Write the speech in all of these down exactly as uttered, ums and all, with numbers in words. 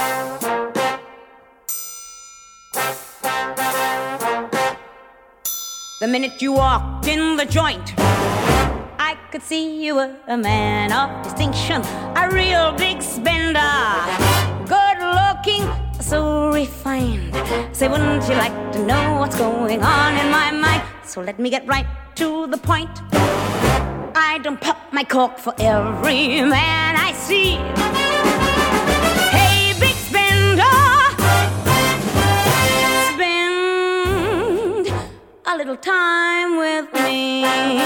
The minute you walked in the joint, I could see you were a man of distinction, a real big spender, good looking, so refined. Say, wouldn't you like to know what's going on in my mind? So let me get right to the point. I don't pop my cork for every man I see. Hey, big spender, spend a little time with me.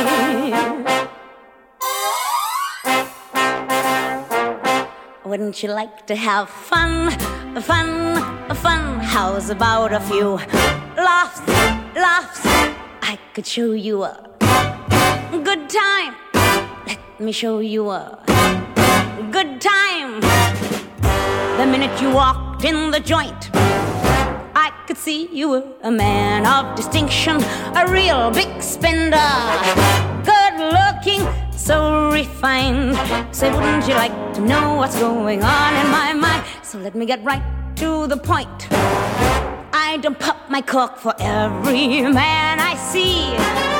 Wouldn't you like to have fun, fun, fun? How's about a few laughs, laughs? I could show you a good time. Let me show you a good time. The minute you walked in the joint, I could see you were a man of distinction, a real big spender, good looking, so refined. Say, wouldn't you like to know what's going on in my mind? So let me get right to the point. I don't pop my cork for every man I see.